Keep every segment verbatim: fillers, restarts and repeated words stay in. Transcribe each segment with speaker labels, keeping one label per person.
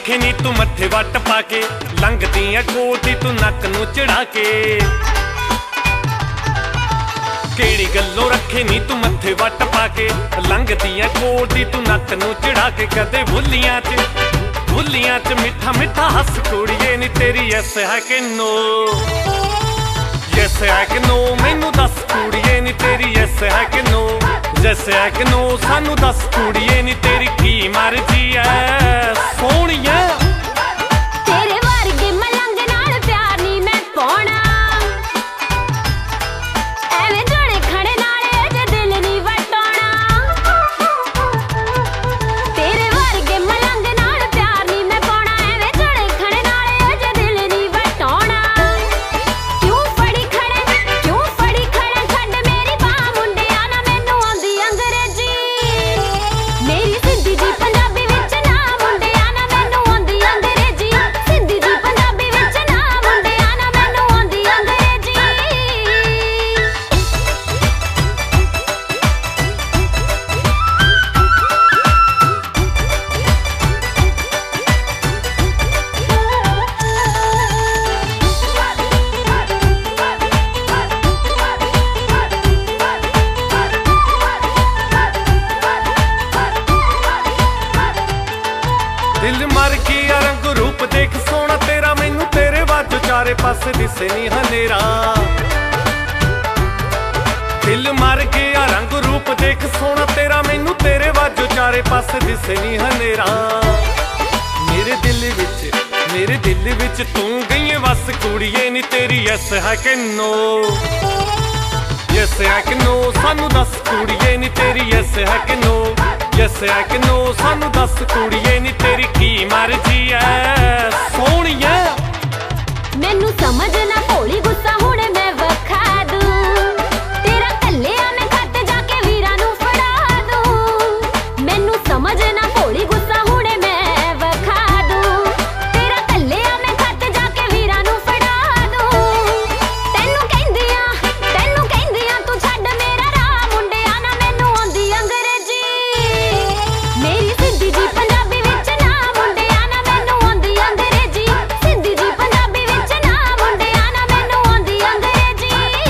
Speaker 1: रखे नी तू मथे वट पाके, लंघदी है कोटी तू नक नू चढ़ा के। केड़ी गल्लों रखे नी तू मथे वट पाके, लंघदी है कोटी तू नक नू चढ़ा के। कदे भुलियां च भुलियां च मिठा मिठा हस कुड़िए नी तेरी यस है कि नो, यस है कि नो मैनू दस कुड़िए नी तेरी यस है कि नो, यस है कि नो सानू दस कुड़िए नी तेरी की मर्जी है सोहणिए।
Speaker 2: तेरे वर्गे मलंग नाल प्यार नी मैं पाउणा, एवें जणे खड़े नाले अजे दिल नी वटाउणा। तेरे वर्गे मलंग नाल प्यार नी मैं पाउणा, एवें जणे खड़े नाले अजे दिल नी वटाउणा। क्यों फड़ी खड़े क्यों फड़ी खड़े छड्ड मेरी बाह मुंडिया ना मैनू आंदी अंग्रेजी, मेरी सिद्धी जी पंजाबी विच ना मुंडिया ना मैनू आंदी अंग्रेजी, सिद्धी जी पंजाबी विच ना मुंडिया ना मैनू आंदी अंग्रेजी।
Speaker 1: दिल मर गया रंग रूप देख सोना तेरा, मैनू तेरे वाजो चारे पासे दिसे नी हनेरा। दिल मर गया रंग रूप देख सोना तेरा, मैनू तेरे वाजो चारे पासे दिसे नी हनेरा। मेरे दिल विच मेरे दिल विच तू गई बस कुड़िए नी तेरी यस है कि नो, यस है कि नो सानू दस कुड़िए नी तेरी यस है कि नो, यस है कि नो सानू दस कुड़िए नी तेरी की मर्जी है सोहणिए।
Speaker 2: मैनू समझ ना भोली गुस्सा हुणे मैं वखा दूं, तेरा कल्लिया मैं खत जाके वीरां नू फड़ा दूं। मैनू समझ ना भोली गुस्सा हुणे मैं वखा दूं, तेरा कल्लिया मैं खत जाके वीरां नू फड़ा दूं। तैनू कहंदियां तैनू कहंदियां तू छड्ड मेरा राह मुंडिया ना मैनू आंदी अंग्रेजी, मेरी सिद्धी जी पंजाबी विच ना मुंडिया ना मैनू आंदी अंग्रेजी, सिद्धी जी पंजाबी विच ना मुंडिया ना मैनू आंदी अंग्रेजी।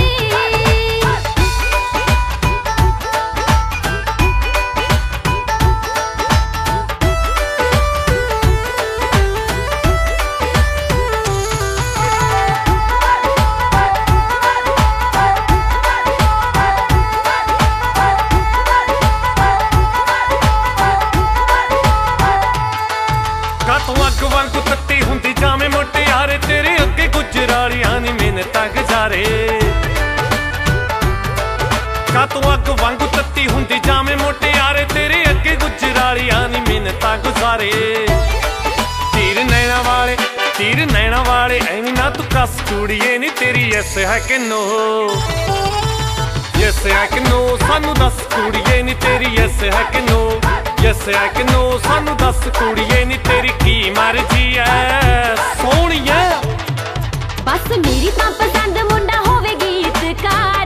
Speaker 1: कातों अग वांगू तत्ती हुंदी जावे मुटियारे, तेरे अगे गुजरालियां नी मिन्नतां गुजारे। कातों अग वांगू तत्ती हुंदी जावे मुटियारे, तेरे अगे गुजरालियां नी मिन्नतां गुजारे। तीर नैना वाले तीर नैना वाले ऐनी ना तू कस कुड़िए नी तेरी यस है कि नो, यस है कि नो सानू दस कुड़िए नी तेरी यस है कि नो, यस है कि नो सानू दस कुड़िए नी तेरी की मर्जी है सोहणिए।
Speaker 2: बस मेरी तां पसंद मुंडा होवे गीतकार,